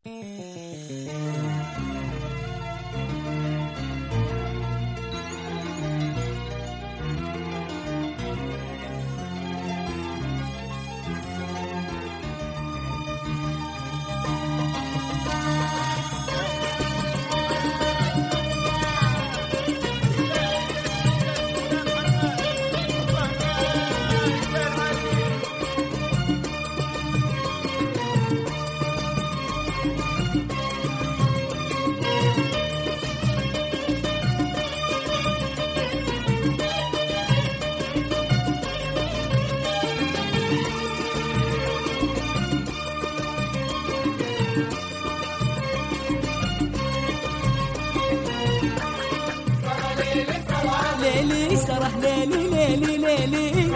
ليلي سرح ليلي ليلي ليلي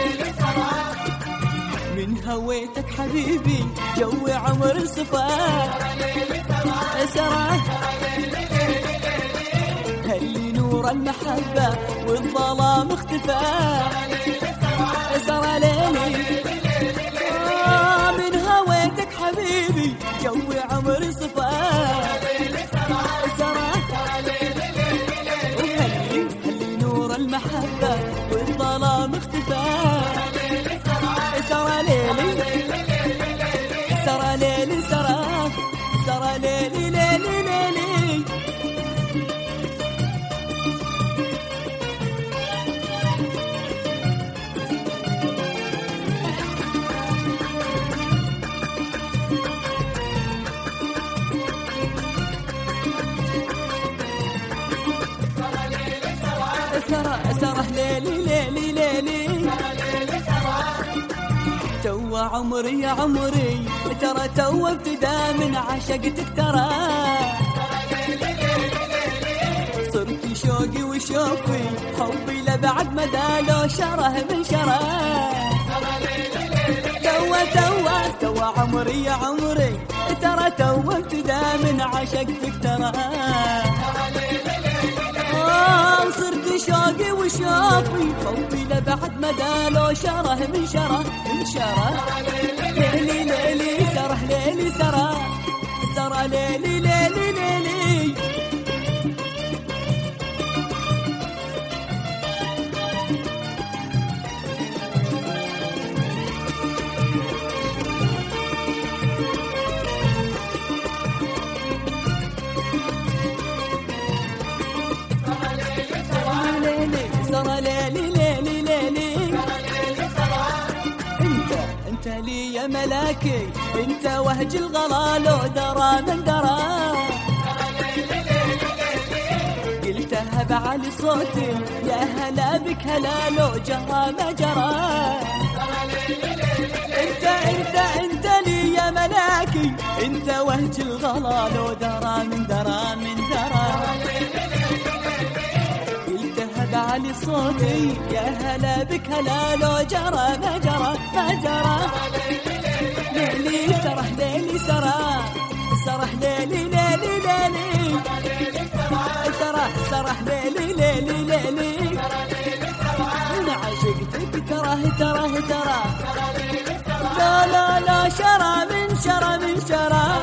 من هويتك حبيبي جوي عمر صفاء سرح هلي نور المحبة والظلام اختفى سرى ليلي من هويتك حبيبي جوي عمر صفاء المحبة والظلام اختفى سرى ليلي سرى ليلي سرى ليلي ليلي ليلي سرح ليلي ليلي ليلي تو عمري يا عمري ترى تو ابتدى من عشقتك ترى صرت شوقي وشوفي حبي لبعد مدى لو شره من شره تو عمري يا عمري ترى تو ابتدى من عشقتك ترى صرت شوقي وشوفي حبي لبعد مدى لو شره من شره من شره ليلي ليلي سرح ليلي سرى ليلي ليلي ليلي سرى ليلي ليلي ليلي انت لي يا ملاكي انت وهج الغلا لو درى من درى قلتها بعلي صوتي يا هلا بك هلا لو جرى ما جرى انت لي يا ملاكي انت وهج الغلا لو درى من درى من درى علي صوتي يا هلا بك هلا لو جرى ما جرى ما جرى ليلي سرح ليلي سرح ليلي ليلي ليلي سرح ليلي ليلي ليلي من عشقتك ترى لا شرى من شرى